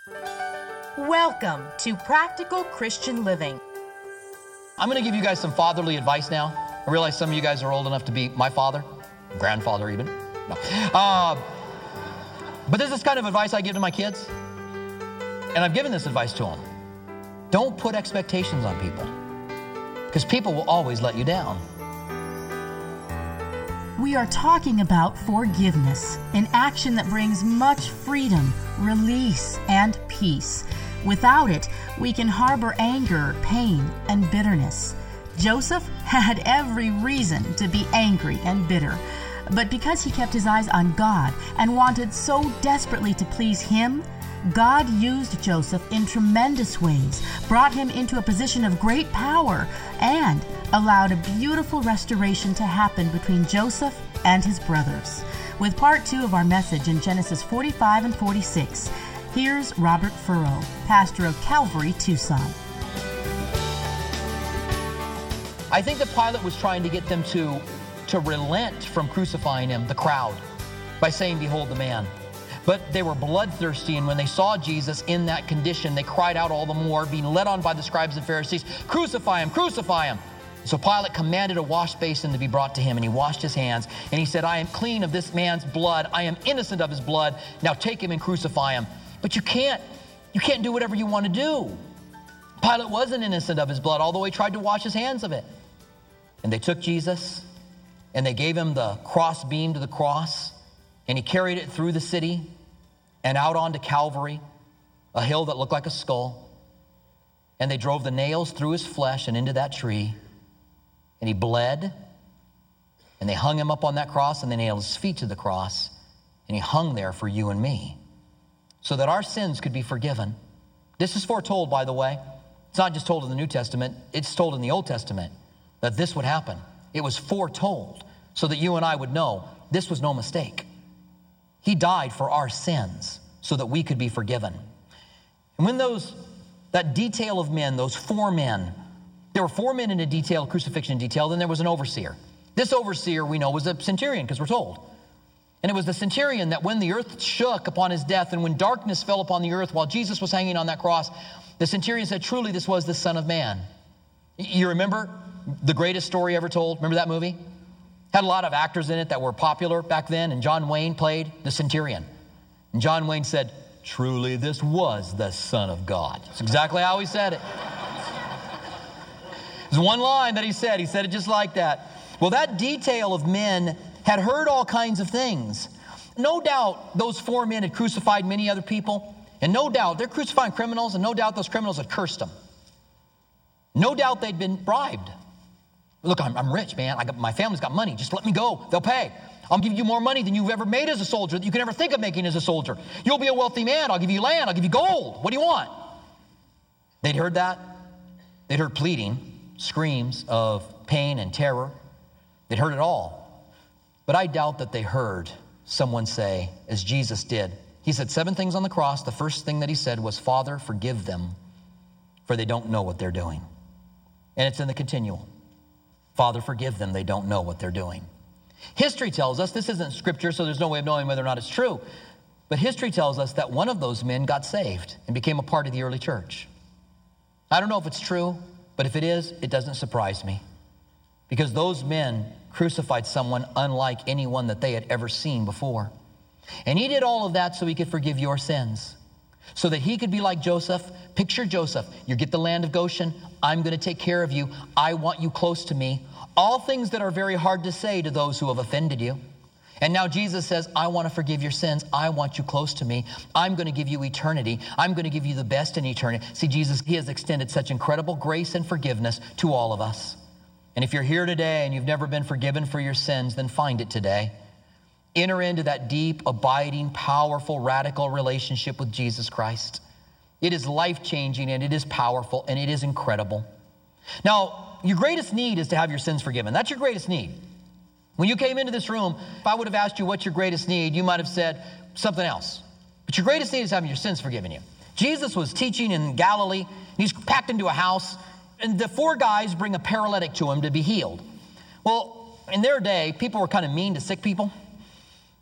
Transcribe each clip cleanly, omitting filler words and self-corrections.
Welcome to Practical Christian Living. I'm going to give you guys some fatherly advice now. I realize some of you guys are old enough to be my father, grandfather even. No. But this is kind of advice I give to my kids. And I've given this advice to them. Don't put expectations on people, because people will always let you down. We are talking about forgiveness, an action that brings much freedom, release, and peace. Without it, we can harbor anger, pain, and bitterness. Joseph had every reason to be angry and bitter, but because he kept his eyes on God and wanted so desperately to please Him, God used Joseph in tremendous ways, brought him into a position of great power, and allowed a beautiful restoration to happen between Joseph and his brothers. With part 2 of our message in Genesis 45 and 46, here's Robert Furrow, pastor of Calvary, Tucson. I think that Pilate was trying to get them to relent from crucifying him, the crowd, by saying, "Behold the man." But they were bloodthirsty, and when they saw Jesus in that condition, they cried out all the more, being led on by the scribes and Pharisees, "Crucify him, crucify him." So Pilate commanded a wash basin to be brought to him, and he washed his hands, and he said, "I am clean of this man's blood. I am innocent of his blood. Now take him and crucify him." But you can't do whatever you want to do. Pilate wasn't innocent of his blood, although he tried to wash his hands of it. And they took Jesus, and they gave him the cross beam to the cross, and he carried it through the city and out onto Calvary, a hill that looked like a skull. And they drove the nails through his flesh and into that tree. And he bled. And they hung him up on that cross, and they nailed his feet to the cross. And he hung there for you and me, so that our sins could be forgiven. This is foretold, by the way. It's not just told in the New Testament. It's told in the Old Testament that this would happen. It was foretold so that you and I would know this was no mistake. He died for our sins so that we could be forgiven. And when that detail of men, those 4 men, there were 4 men in a detail, crucifixion detail, then there was an overseer. This overseer, we know, was a centurion, because we're told. And it was the centurion that when the earth shook upon his death and when darkness fell upon the earth while Jesus was hanging on that cross, the centurion said, "Truly, this was the Son of Man." You remember the greatest story ever told? Remember that movie? Had a lot of actors in it that were popular back then, and John Wayne played the centurion. And John Wayne said, "Truly, this was the Son of God." That's exactly how he said it. There's one line that he said it just like that. Well, that detail of men had heard all kinds of things. No doubt those 4 men had crucified many other people, and no doubt they're crucifying criminals, and no doubt those criminals had cursed them. No doubt they'd been bribed. "Look, I'm rich, man. My family's got money. Just let me go. They'll pay. I'll give you more money than you've ever made as a soldier, that you can ever think of making as a soldier. You'll be a wealthy man. I'll give you land. I'll give you gold. What do you want?" They'd heard that. They'd heard pleading, screams of pain and terror. They'd heard it all. But I doubt that they heard someone say, as Jesus did. He said 7 things on the cross. The first thing that he said was, "Father, forgive them, for they don't know what they're doing." And it's in the continual. Father, forgive them, they don't know what they're doing. History tells us, this isn't scripture, so there's no way of knowing whether or not it's true, but history tells us that one of those men got saved and became a part of the early church. I don't know if it's true, but if it is, it doesn't surprise me, because those men crucified someone unlike anyone that they had ever seen before. And he did all of that so he could forgive your sins, so that he could be like Joseph. Picture Joseph. You get the land of Goshen. I'm going to take care of you. I want you close to me. All things that are very hard to say to those who have offended you. And now Jesus says, I want to forgive your sins. I want you close to me. I'm going to give you eternity. I'm going to give you the best in eternity. See, Jesus, he has extended such incredible grace and forgiveness to all of us. And if you're here today and you've never been forgiven for your sins, then find it today. Enter into that deep, abiding, powerful, radical relationship with Jesus Christ. It is life-changing, and it is powerful, and it is incredible. Now, your greatest need is to have your sins forgiven. That's your greatest need. When you came into this room, if I would have asked you what's your greatest need, you might have said something else. But your greatest need is having your sins forgiven you. Jesus was teaching in Galilee, and he's packed into a house, and the 4 guys bring a paralytic to him to be healed. Well, in their day, people were kind of mean to sick people.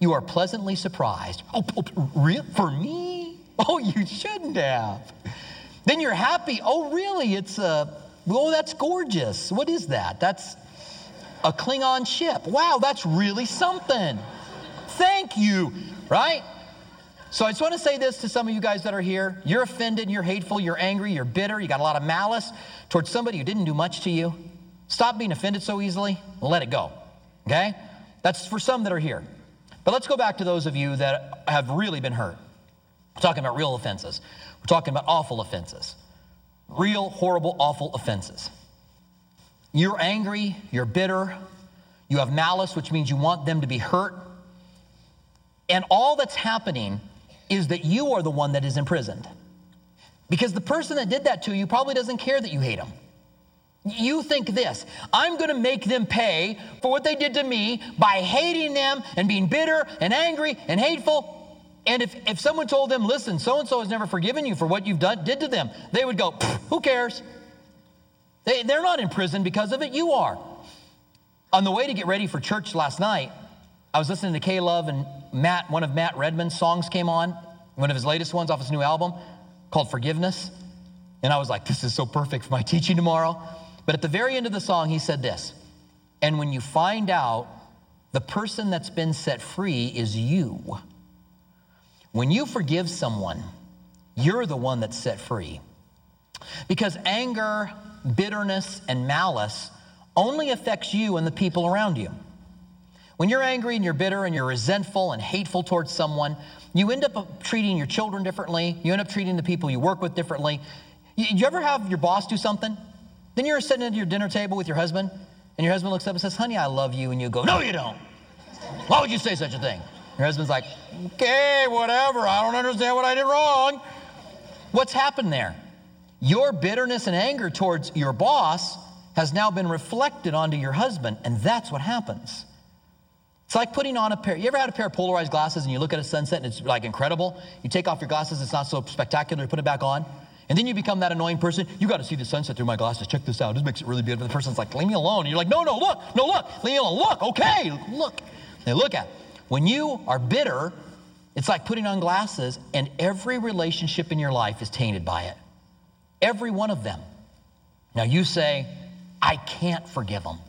you are pleasantly surprised. Oh, really? For me? Oh, you shouldn't have. Then you're happy. Oh, really? That's gorgeous. What is that? That's a Klingon ship. Wow, that's really something. Thank you, right? So I just want to say this to some of you guys that are here. You're offended, you're hateful, you're angry, you're bitter, you got a lot of malice towards somebody who didn't do much to you. Stop being offended so easily and let it go, okay? That's for some that are here. But let's go back to those of you that have really been hurt. We're talking about real offenses. We're talking about awful offenses. Real, horrible, awful offenses. You're angry, you're bitter, you have malice, which means you want them to be hurt. And all that's happening is that you are the one that is imprisoned. Because the person that did that to you probably doesn't care that you hate them. You think this, I'm going to make them pay for what they did to me by hating them and being bitter and angry and hateful. And if someone told them, listen, so-and-so has never forgiven you for what you've did to them, they would go, who cares? They're not in prison because of it, you are. On the way to get ready for church last night, I was listening to K-Love and one of Matt Redman's songs came on, one of his latest ones off his new album called Forgiveness. And I was like, this is so perfect for my teaching tomorrow. But at the very end of the song, he said this, and when you find out the person that's been set free is you, when you forgive someone, you're the one that's set free. Because anger, bitterness, and malice only affects you and the people around you. When you're angry and you're bitter and you're resentful and hateful towards someone, you end up treating your children differently. You end up treating the people you work with differently. You ever have your boss do something? Then you're sitting at your dinner table with your husband, and your husband looks up and says, honey, I love you. And you go, no, you don't. Why would you say such a thing? Your husband's like, okay, whatever. I don't understand what I did wrong. What's happened there? Your bitterness and anger towards your boss has now been reflected onto your husband, and that's what happens. It's like putting on you ever had a pair of polarized glasses and you look at a sunset and it's like incredible? You take off your glasses, it's not so spectacular, you put it back on. And then you become that annoying person, you got to see the sunset through my glasses, check this out, this makes it really beautiful. The person's like, leave me alone. And you're like, no, look, leave me alone, look, okay, look. They look at it. When you are bitter, it's like putting on glasses and every relationship in your life is tainted by it. Every one of them. Now you say, I can't forgive them.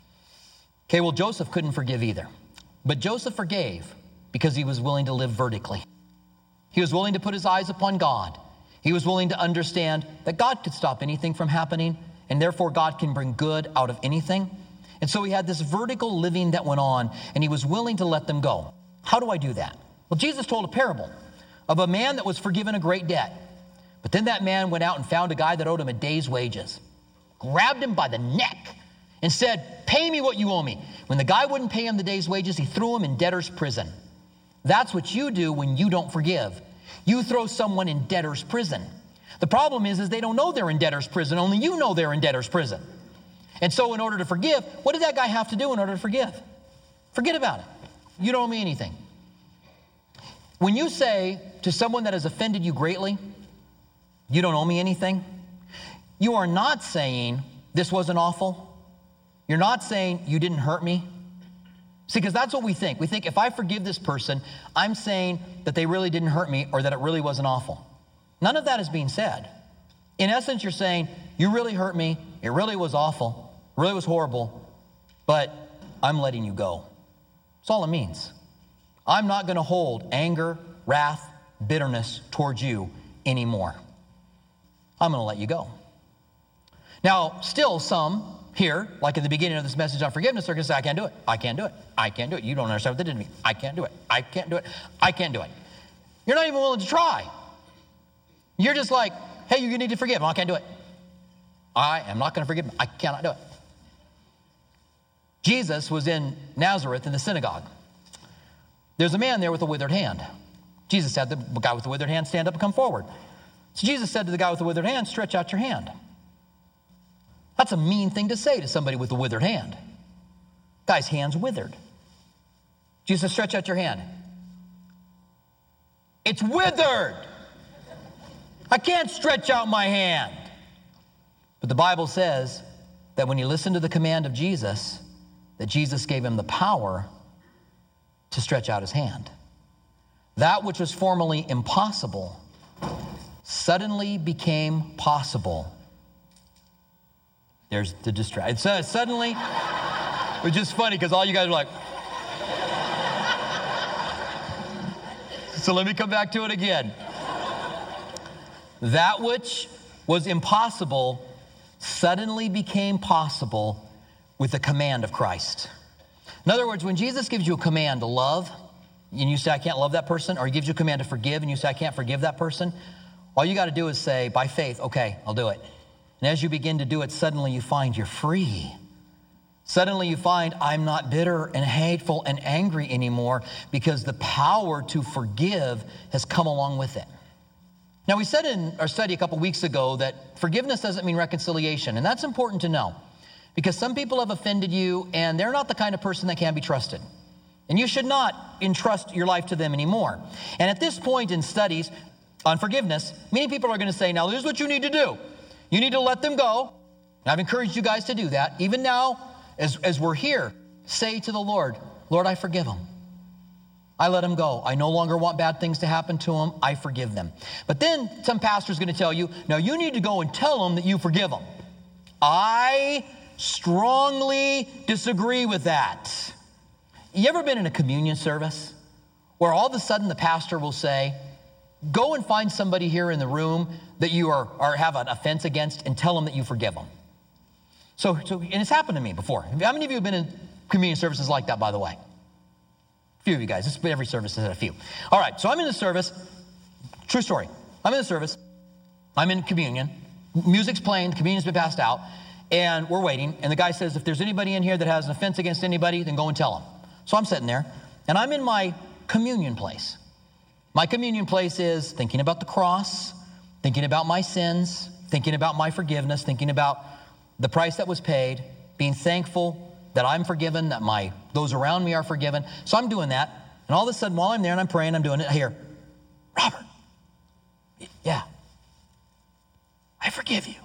Okay, well, Joseph couldn't forgive either. But Joseph forgave because he was willing to live vertically. He was willing to put his eyes upon God. He was willing to understand that God could stop anything from happening, and therefore God can bring good out of anything. And so he had this vertical living that went on, and he was willing to let them go. How do I do that? Well, Jesus told a parable of a man that was forgiven a great debt. But then that man went out and found a guy that owed him a day's wages, grabbed him by the neck, and said, pay me what you owe me. When the guy wouldn't pay him the day's wages, he threw him in debtor's prison. That's what you do when you don't forgive. You throw someone in debtor's prison. The problem is they don't know they're in debtor's prison. Only you know they're in debtor's prison. And so in order to forgive, what did that guy have to do in order to forgive? Forget about it. You don't owe me anything. When you say to someone that has offended you greatly, you don't owe me anything, you are not saying this wasn't awful. You're not saying you didn't hurt me. See, because that's what we think. We think if I forgive this person, I'm saying that they really didn't hurt me or that it really wasn't awful. None of that is being said. In essence, you're saying, you really hurt me. It really was awful. It really was horrible. But I'm letting you go. That's all it means. I'm not going to hold anger, wrath, bitterness towards you anymore. I'm going to let you go. Now, still some here, like at the beginning of this message on forgiveness, are going to say, I can't do it. I can't do it. I can't do it. You don't understand what they did to me. I can't do it. I can't do it. I can't do it. You're not even willing to try. You're just like, hey, you need to forgive. I can't do it. I am not going to forgive him. I cannot do it. Jesus was in Nazareth in the synagogue. There's a man there with a withered hand. Jesus said, the guy with the withered hand, stand up and come forward. So Jesus said to the guy with the withered hand, stretch out your hand. That's a mean thing to say to somebody with a withered hand. Guy's hand's withered. Jesus, stretch out your hand. It's withered. I can't stretch out my hand. But the Bible says that when he listened to the command of Jesus, that Jesus gave him the power to stretch out his hand. That which was formerly impossible suddenly became possible. There's the distraction. It says suddenly, which is funny because all you guys are like, so let me come back to it again. That which was impossible suddenly became possible with the command of Christ. In other words, when Jesus gives you a command to love, and you say, I can't love that person, or he gives you a command to forgive, and you say, I can't forgive that person, all you got to do is say, by faith, okay, I'll do it. And as you begin to do it, suddenly you find you're free. Suddenly you find I'm not bitter and hateful and angry anymore because the power to forgive has come along with it. Now, we said in our study a couple weeks ago that forgiveness doesn't mean reconciliation, and that's important to know because some people have offended you and they're not the kind of person that can be trusted. And you should not entrust your life to them anymore. And at this point in studies on forgiveness, many people are going to say, now, this is what you need to do. You need to let them go. And I've encouraged you guys to do that. Even now, as we're here, say to the Lord, Lord, I forgive them. I let them go. I no longer want bad things to happen to them. I forgive them. But then some pastor's going to tell you, now you need to go and tell them that you forgive them. I strongly disagree with that. You ever been in a communion service where all of a sudden the pastor will say, go and find somebody here in the room that you are have an offense against and tell them that you forgive them. So, and it's happened to me before. How many of you have been in communion services like that, by the way? A few of you guys. Every service has had a few. All right, so I'm in the service. True story. I'm in the service. I'm in communion. Music's playing. The communion's been passed out. And we're waiting. And the guy says, if there's anybody in here that has an offense against anybody, then go and tell them. So I'm sitting there. And I'm in my communion place. My communion place is thinking about the cross, thinking about my sins, thinking about my forgiveness, thinking about the price that was paid, being thankful that I'm forgiven, that those around me are forgiven. So I'm doing that. And all of a sudden, while I'm there and I'm praying, I'm doing it, I hear, Robert, yeah, I forgive you.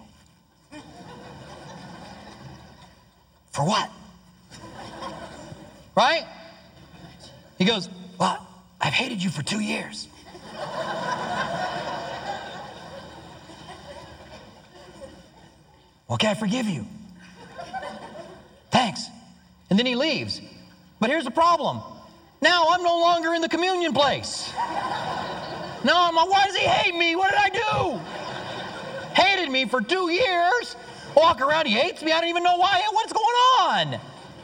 For what? Right? He goes, well, I've hated you for 2 years. Okay, I forgive you. Thanks. And then he leaves. But here's the problem. Now I'm no longer in the communion place. Now I'm like, why does he hate me? What did I do? Hated me for 2 years. Walk around, he hates me. I don't even know why. What's going on?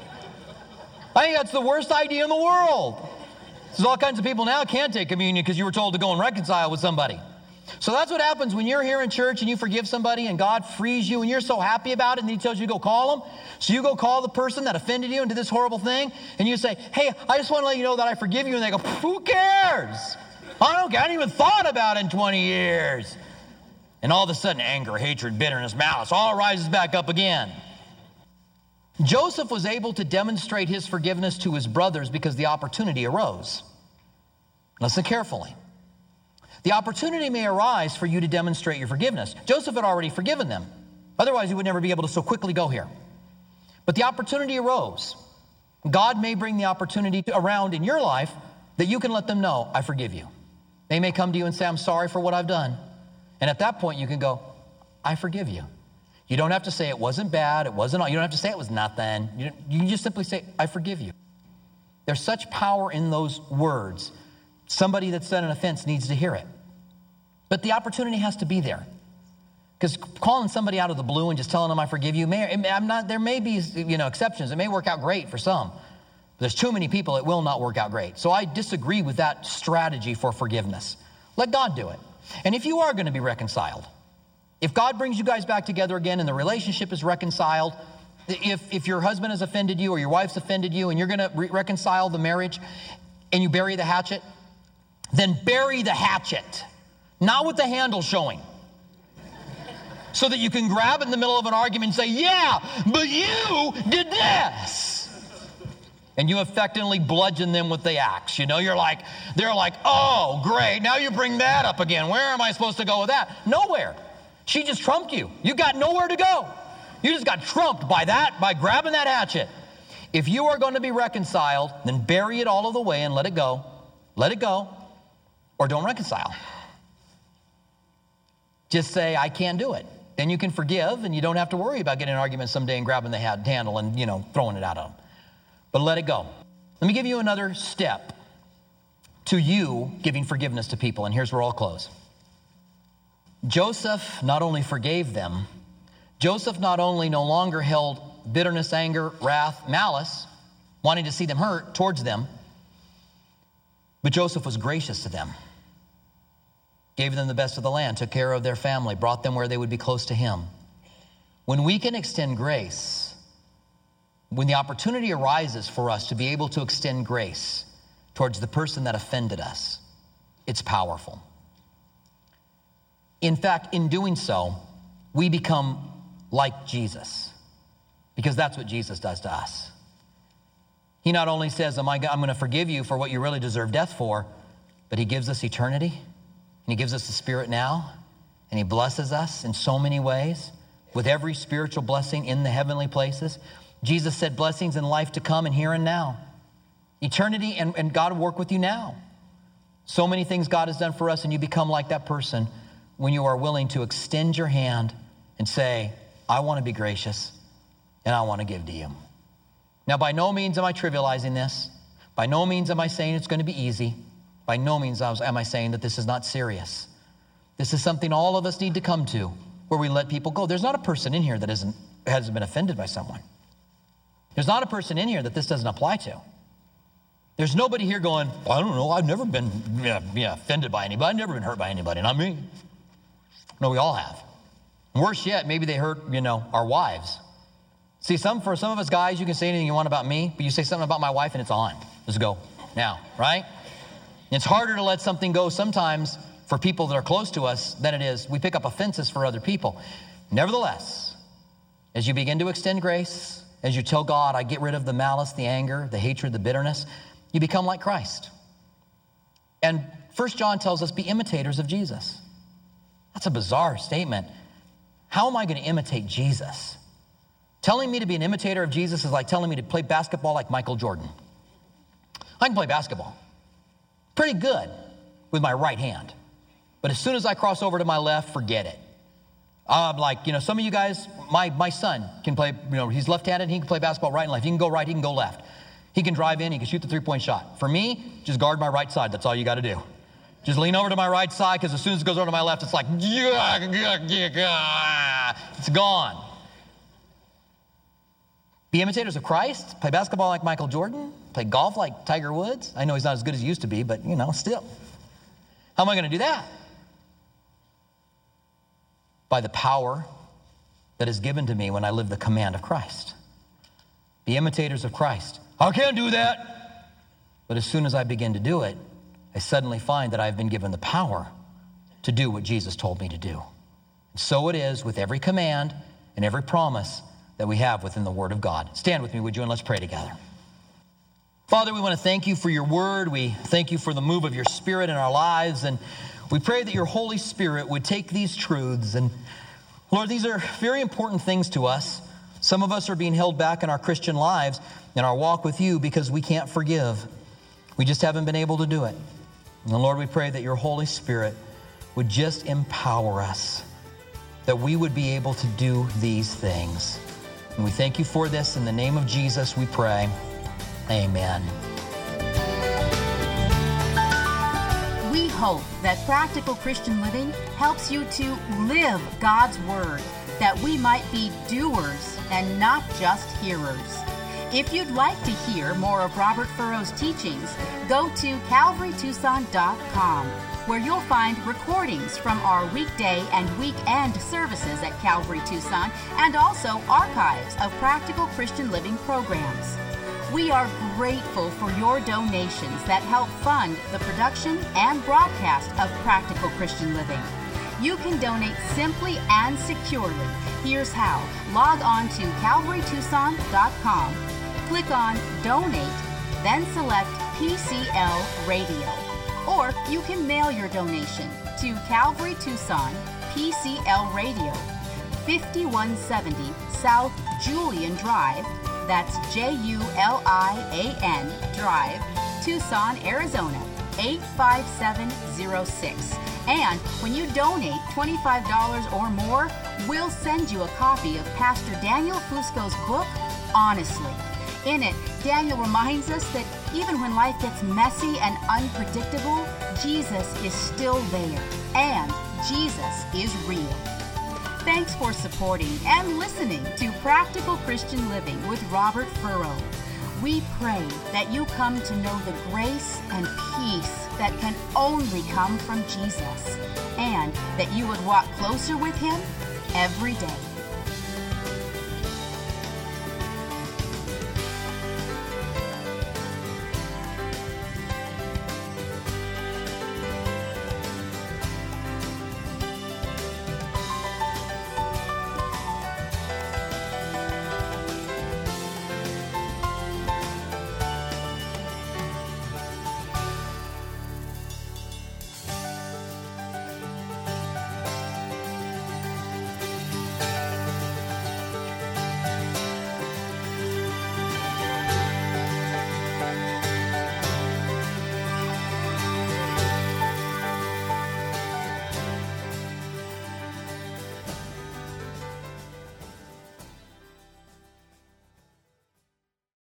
I think that's the worst idea in the world. There's all kinds of people now can't take communion because you were told to go and reconcile with somebody. So that's what happens when you're here in church and you forgive somebody and God frees you and you're so happy about it and he tells you to go call them. So you go call the person that offended you and did this horrible thing and you say, hey, I just want to let you know that I forgive you. And they go, who cares? I don't care. I hadn't even thought about it in 20 years. And all of a sudden anger, hatred, bitterness, malice all rises back up again. Joseph was able to demonstrate his forgiveness to his brothers because the opportunity arose. Listen carefully. The opportunity may arise for you to demonstrate your forgiveness. Joseph had already forgiven them. Otherwise, he would never be able to so quickly go here. But the opportunity arose. God may bring the opportunity around in your life that you can let them know, I forgive you. They may come to you and say, I'm sorry for what I've done. And at that point, you can go, I forgive you. You don't have to say it wasn't bad, it wasn't all. You don't have to say it was nothing. You can just simply say, I forgive you. There's such power in those words. Somebody that's done an offense needs to hear it. But the opportunity has to be there. Because calling somebody out of the blue and just telling them I forgive you, there may be exceptions. It may work out great for some. There's too many people it will not work out great. So I disagree with that strategy for forgiveness. Let God do it. And if you are going to be reconciled, if God brings you guys back together again and the relationship is reconciled, if your husband has offended you or your wife's offended you and you're going to reconcile the marriage and you bury the hatchet, then bury the hatchet, not with the handle showing, so that you can grab it in the middle of an argument and say, yeah, but you did this. And you effectively bludgeon them with the axe. They're like, oh, great, now you bring that up again. Where am I supposed to go with that? Nowhere. She just trumped you. You got nowhere to go. You just got trumped by grabbing that hatchet. If you are going to be reconciled, then bury it all of the way and let it go. Let it go, or don't reconcile. Just say, I can't do it. Then you can forgive, and you don't have to worry about getting in an argument someday and grabbing the handle and, throwing it at them. But let it go. Let me give you another step to you giving forgiveness to people, and here's where I'll close. Joseph not only forgave them, Joseph not only no longer held bitterness, anger, wrath, malice, wanting to see them hurt towards them, but Joseph was gracious to them, gave them the best of the land, took care of their family, brought them where they would be close to him. When we can extend grace, when the opportunity arises for us to be able to extend grace towards the person that offended us, it's powerful. In fact, in doing so, we become like Jesus, because that's what Jesus does to us. He not only says, I'm going to forgive you for what you really deserve death for, but he gives us eternity, and he gives us the Spirit now, and he blesses us in so many ways with every spiritual blessing in the heavenly places. Jesus said blessings in life to come and here and now. Eternity and God will work with you now. So many things God has done for us, and you become like that person when you are willing to extend your hand and say, I want to be gracious, and I want to give to you. Now, by no means am I trivializing this. By no means am I saying it's going to be easy. By no means am I saying that this is not serious. This is something all of us need to come to, where we let people go. There's not a person in here that hasn't been offended by someone. There's not a person in here that this doesn't apply to. There's nobody here going, I don't know, I've never been offended by anybody. I've never been hurt by anybody, not me. No, we all have. Worse yet, maybe they hurt, our wives. See, for some of us guys, you can say anything you want about me, but you say something about my wife and it's on. Let's go now, right? It's harder to let something go sometimes for people that are close to us than it is we pick up offenses for other people. Nevertheless, as you begin to extend grace, as you tell God, I get rid of the malice, the anger, the hatred, the bitterness, you become like Christ. And 1 John tells us, be imitators of Jesus. That's a bizarre statement. How am I going to imitate Jesus? Telling me to be an imitator of Jesus is like telling me to play basketball like Michael Jordan. I can play basketball pretty good with my right hand. But as soon as I cross over to my left, forget it. I'm like, some of you guys, my son can play, he's left-handed, he can play basketball right and left. He can go right, he can go left. He can drive in, he can shoot the three-point shot. For me, just guard my right side. That's all you got to do. Just lean over to my right side, because as soon as it goes over to my left, it's like, it's gone. Be imitators of Christ. Play basketball like Michael Jordan. Play golf like Tiger Woods. I know he's not as good as he used to be, but, still. How am I going to do that? By the power that is given to me when I live the command of Christ. Be imitators of Christ. I can't do that. But as soon as I begin to do it, I suddenly find that I've been given the power to do what Jesus told me to do. And so it is with every command and every promise that we have within the Word of God. Stand with me, would you, and let's pray together. Father, we want to thank you for your word. We thank you for the move of your Spirit in our lives, and we pray that your Holy Spirit would take these truths. And Lord, these are very important things to us. Some of us are being held back in our Christian lives, in our walk with you, because we can't forgive. We just haven't been able to do it. And Lord, we pray that your Holy Spirit would just empower us, that we would be able to do these things. And we thank you for this. In the name of Jesus, we pray. Amen. We hope that Practical Christian Living helps you to live God's Word, that we might be doers and not just hearers. If you'd like to hear more of Robert Furrow's teachings, go to CalvaryTucson.com, where you'll find recordings from our weekday and weekend services at Calvary Tucson, and also archives of Practical Christian Living programs. We are grateful for your donations that help fund the production and broadcast of Practical Christian Living. You can donate simply and securely. Here's how. Log on to CalvaryTucson.com. Click on Donate, then select PCL Radio. Or you can mail your donation to Calvary Tucson, PCL Radio, 5170 South Julian Drive. That's Julian Drive, Tucson, Arizona, 85706. And when you donate $25 or more, we'll send you a copy of Pastor Daniel Fusco's book, Honestly. In it, Daniel reminds us that even when life gets messy and unpredictable, Jesus is still there, and Jesus is real. Thanks for supporting and listening to Practical Christian Living with Robert Furrow. We pray that you come to know the grace and peace that can only come from Jesus, and that you would walk closer with Him every day.